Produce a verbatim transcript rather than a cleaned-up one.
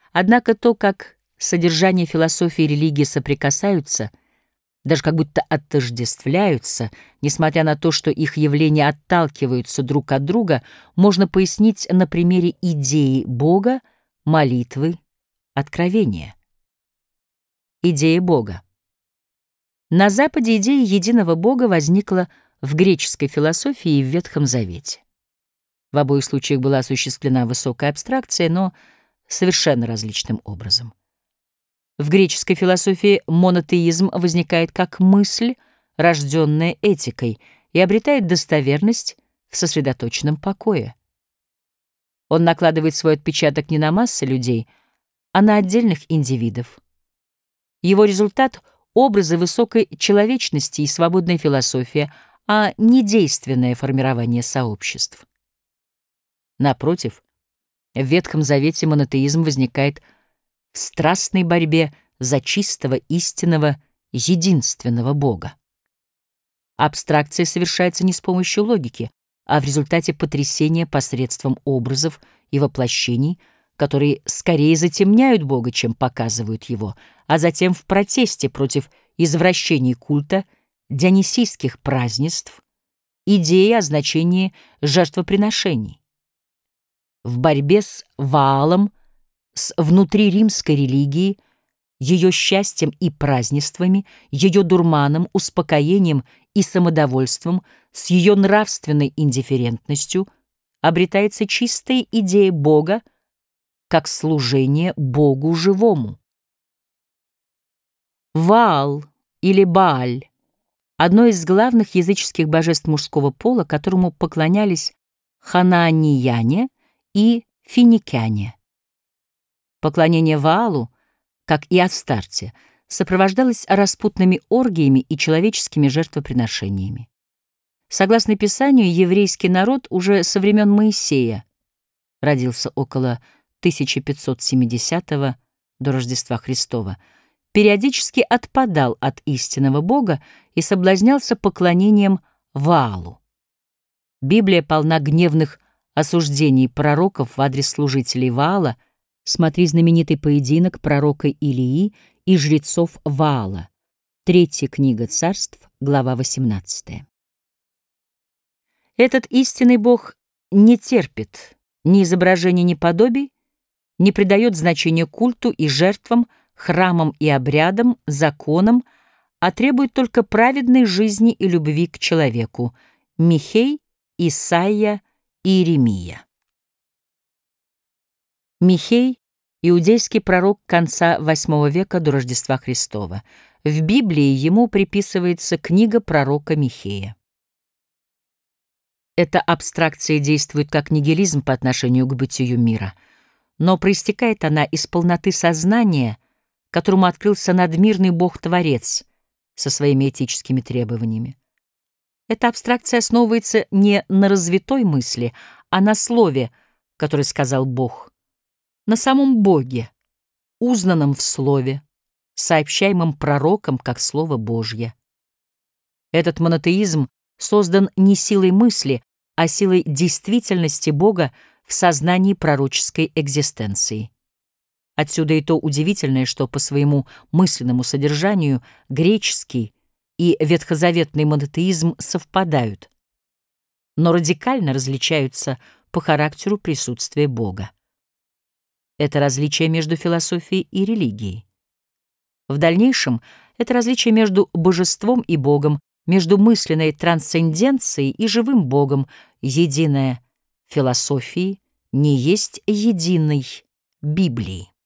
Однако то, как содержание философии и религии соприкасаются, даже как будто отождествляются, несмотря на то, что их явления отталкиваются друг от друга, можно пояснить на примере идеи Бога, молитвы, откровения. Идея Бога. На Западе идея единого Бога возникла в греческой философии и в Ветхом Завете. В обоих случаях была осуществлена высокая абстракция, но совершенно различным образом. В греческой философии монотеизм возникает как мысль, рожденная этикой, и обретает достоверность в сосредоточенном покое. Он накладывает свой отпечаток не на массы людей, а на отдельных индивидов. Его результат — образы высокой человечности и свободная философия, а не действенное формирование сообществ. Напротив, в Ветхом Завете монотеизм возникает в страстной борьбе за чистого, истинного, единственного Бога. Абстракция совершается не с помощью логики, а в результате потрясения посредством образов и воплощений, которые скорее затемняют Бога, чем показывают Его, а затем в протесте против извращений культа, дионисийских празднеств, идеи о значении жертвоприношений. В борьбе с Ваалом, с внутриримской религией, ее счастьем и празднествами, ее дурманом, успокоением и самодовольством, с ее нравственной индифферентностью обретается чистая идея Бога как служение Богу живому. Ваал или Бааль — одно из главных языческих божеств мужского пола, которому поклонялись ханаанияне и финикяне. Поклонение Ваалу, как и Астарте, сопровождалось распутными оргиями и человеческими жертвоприношениями. Согласно Писанию, еврейский народ уже со времен Моисея родился около тысяча пятьсот семидесятого до Рождества Христова, периодически отпадал от истинного Бога и соблазнялся поклонением Ваалу. Библия полна гневных осуждений пророков в адрес служителей Ваала. Смотри знаменитый поединок пророка Илии и жрецов Ваала. Третья книга Царств, глава восемнадцатая. Этот истинный Бог не терпит ни изображений, ни подобий, не придает значения культу и жертвам, храмам и обрядам, законам, а требует только праведной жизни и любви к человеку. Михей, Исайя и Иеремия. Михей — иудейский пророк конца восьмого века до Рождества Христова. В Библии ему приписывается книга пророка Михея. Эта абстракция действует как нигилизм по отношению к бытию мира, но проистекает она из полноты сознания, которому открылся надмирный Бог-творец со своими этическими требованиями. Эта абстракция основывается не на развитой мысли, а на слове, которое сказал Бог, на самом Боге, узнанном в слове, сообщаемом пророком как Слово Божье. Этот монотеизм создан не силой мысли, а силой действительности Бога в сознании пророческой экзистенции. Отсюда и то удивительное, что по своему мысленному содержанию греческий и ветхозаветный монотеизм совпадают, но радикально различаются по характеру присутствия Бога. Это различие между философией и религией. В дальнейшем это различие между божеством и Богом, между мысленной трансценденцией и живым Богом, единое философии не есть единой Библии.